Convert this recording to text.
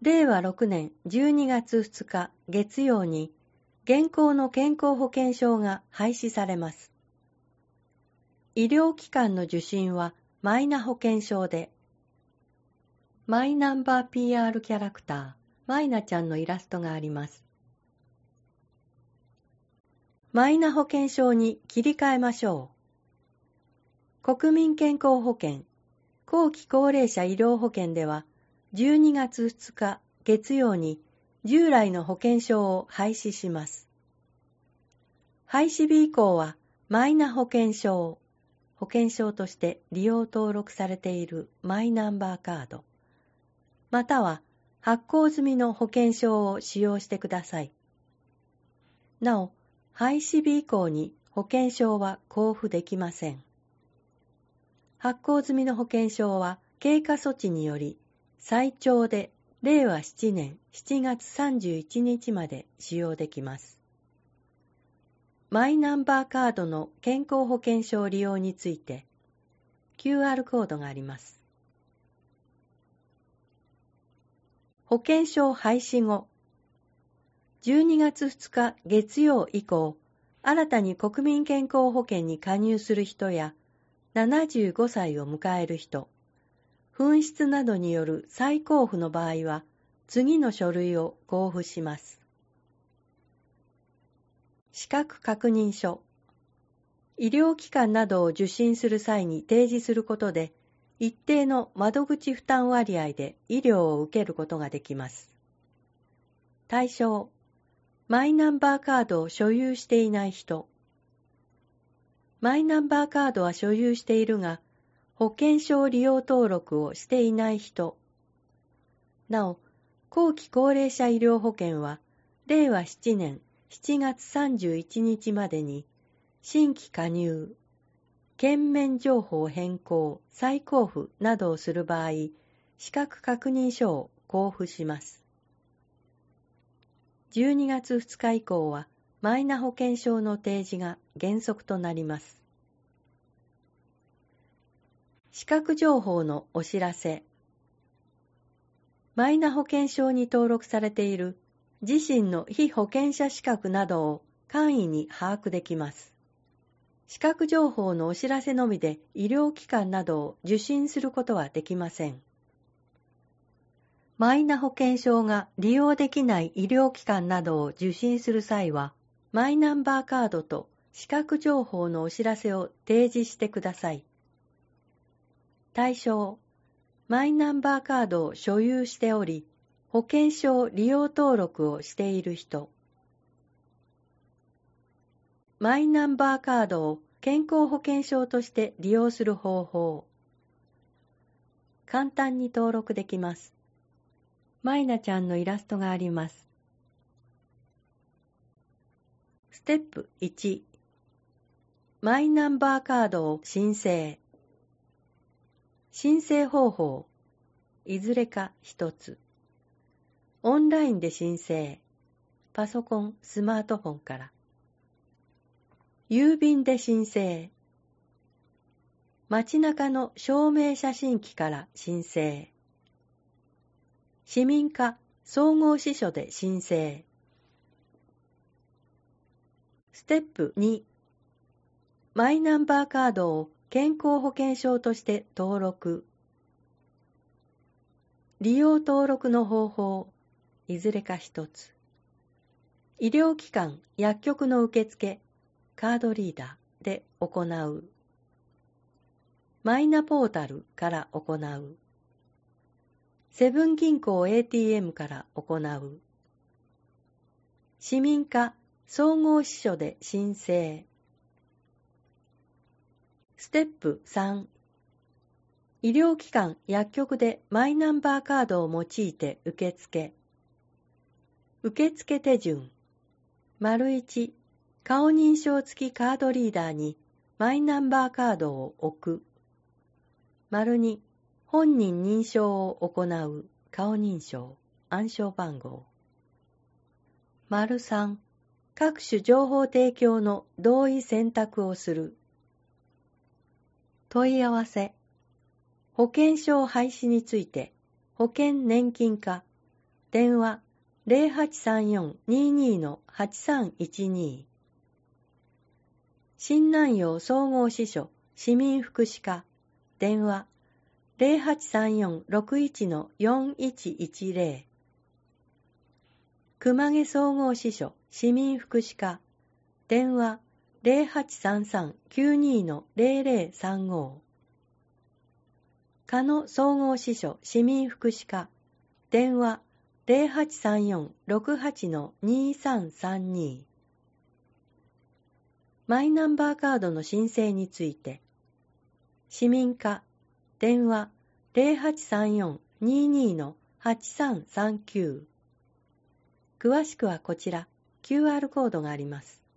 令和6年12月2日月曜に、現行の健康保険証が廃止されます。医療機関の受診はマイナ保険証で、マイナンバー PR キャラクター、マイナちゃんのイラストがあります。マイナ保険証に切り替えましょう。国民健康保険、後期高齢者医療保険では、12月2日月曜に従来の保険証を廃止します。廃止日以降はマイナ保険証、保険証として利用登録されているマイナンバーカード、または発行済みの保険証を使用してください。なお、廃止日以降に保険証は交付できません。発行済みの保険証は経過措置により最長で令和7年7月31日まで使用できます。マイナンバーカードの健康保険証利用について QR コードがあります。保険証廃止後、12月2日月曜以降、新たに国民健康保険に加入する人や、75歳を迎える人、紛失などによる再交付の場合は、次の書類を交付します。資格確認書。医療機関などを受診する際に提示することで、一定の窓口負担割合で医療を受けることができます。対象、マイナンバーカードを所有していない人。マイナンバーカードは所有しているが、保険証利用登録をしていない人。なお、後期高齢者医療保険は、令和7年7月31日までに、新規加入、券面情報変更、再交付などをする場合、資格確認書を交付します。12月2日以降は、マイナ保険証の提示が原則となります。資格情報のお知らせ。マイナ保険証に登録されている自身の被保険者資格などを簡易に把握できます。資格情報のお知らせのみで医療機関などを受診することはできません。マイナ保険証が利用できない医療機関などを受診する際は、マイナンバーカードと資格情報のお知らせを提示してください。対象、マイナンバーカードを所有しており、保険証利用登録をしている人。マイナンバーカードを健康保険証として利用する方法。簡単に登録できます。マイナちゃんのイラストがあります。ステップ1、マイナンバーカードを申請。申請方法、いずれか一つ。オンラインで申請、パソコン、スマートフォンから。郵便で申請、街中の証明写真機から申請。市民課総合支所で申請。ステップ2、マイナンバーカードを健康保険証として登録。利用登録の方法、いずれか一つ。医療機関、薬局の受付、カードリーダーで行う。マイナポータルから行う。セブン銀行 ATM から行う。市民課総合支所で申請。ステップ3、医療機関・薬局でマイナンバーカードを用いて受付。受付手順。1、顔認証付きカードリーダーにマイナンバーカードを置く。2、本人認証を行う顔認証、暗証番号。3、各種情報提供の同意選択をする。問い合わせ。保険証廃止について、保険年金課、 電話 0834-22-8312 新南陽総合支所市民福祉課電話 0834-61-4110 熊毛総合支所市民福祉課電話 0833-92-0035 鹿野総合支所市民福祉課電話 0834-68-2332 マイナンバーカードの申請について市民課電話 0834-22-8339 詳しくはこちら QR コードがあります。